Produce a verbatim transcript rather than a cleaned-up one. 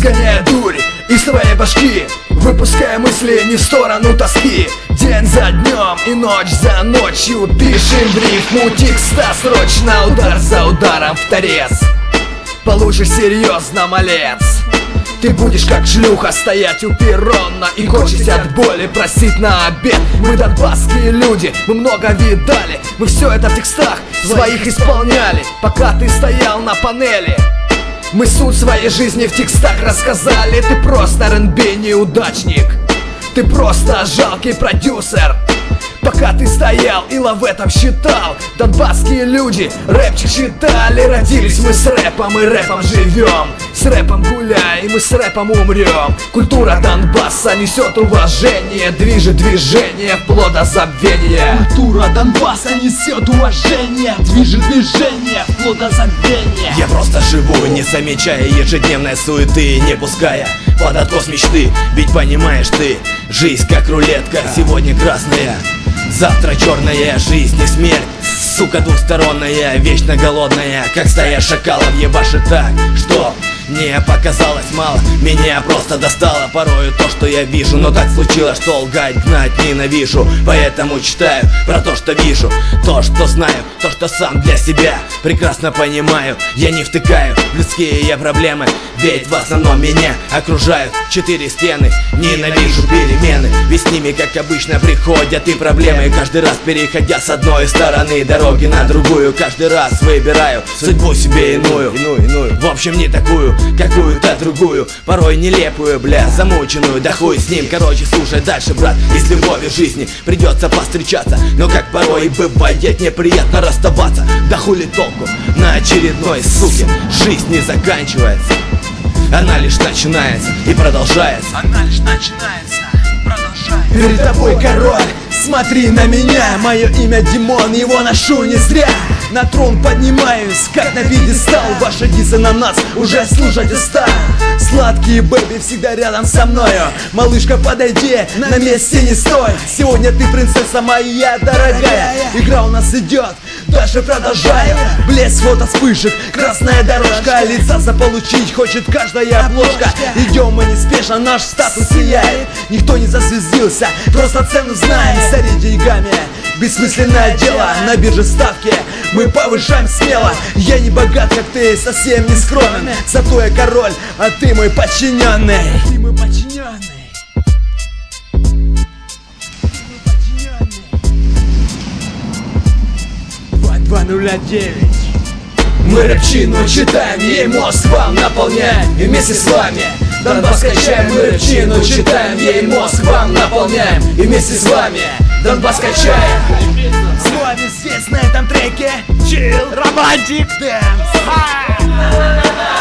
изгоняя дурь из твоей башки, выпуская мысли не в сторону тоски. День за днем и ночь за ночью дышим в рифму текста срочно, удар за ударом вторец. Получишь серьезно, малец. Ты будешь как шлюха стоять у перрона и корчить от боли, просить на обед. Мы донбасские люди, мы много видали, мы все это в текстах своих исполняли, пока ты стоял на панели. Мы суть своей жизни в текстах рассказали. Ты просто эр энд би неудачник, ты просто жалкий продюсер. Пока ты стоял и лав в этом считал, донбасские люди рэпчик читали. Родились мы с рэпом и рэпом живем, с рэпом гуляем и мы с рэпом умрем. Культура Донбасса несет уважение, движет движение вплоть до забвения. Культура Донбасса несет уважение, движет движение вплоть до забвения. Я просто живу, не замечая ежедневной суеты, не пуская под откос мечты. Ведь понимаешь ты, жизнь как рулетка, сегодня красная, завтра черная. Жизнь не смерть, сука двухсторонняя, вечно голодная, как стая шакалов ебашит так, что мне показалось мало, меня просто достало порою то, что я вижу. Но так случилось, что лгать, гнать ненавижу, поэтому читаю про то, что вижу, то, что знаю, то, что сам для себя прекрасно понимаю. Я не втыкаю в людские я проблемы, ведь в основном меня окружают четыре стены. Ненавижу перемены, ведь с ними, как обычно, приходят и проблемы. Каждый раз переходя с одной стороны дороги на другую, каждый раз выбираю судьбу себе иную, иную, иную. В общем, не такую, какую-то другую, порой нелепую, бля, замученную, да хуй с ним. Короче, слушай дальше, брат, и с любовью в жизни придется повстречаться, но как порой и бывает, неприятно расставаться. Да хули толку на очередной суке, жизнь не заканчивается, она лишь начинается и продолжается. Она лишь начинается, продолжается. Перед тобой король, смотри на меня, мое имя Димон, его ношу не зря. На трон поднимаюсь, как на пьедестал, ваши дисы на нас уже слушать устал. Сладкие бэби всегда рядом со мною, малышка, подойди, на месте не стой. Сегодня ты принцесса моя дорогая, игра у нас идет, дальше продолжаем. Блеск фото вспышек, красная дорожка, лица заполучить хочет каждая обложка. Идем мы неспешно, наш статус сияет, никто не зазвездился, просто цену знаем. Старей деньгами бессмысленное дело, на бирже ставки мы повышаем смело. Я не богат, как ты, совсем не скромен, зато я король, а ты мой подчиненный. Ты мой подчиненный. два ноль девять. Мы рэпчину читаем, ей мозг вам наполняем, и вместе с вами Донбасс качаем. Мы рэпчину читаем, ей мозг вам наполняем, и вместе с вами Донбасс качаем. С вами здесь на этом треке Chill Romantic Dance.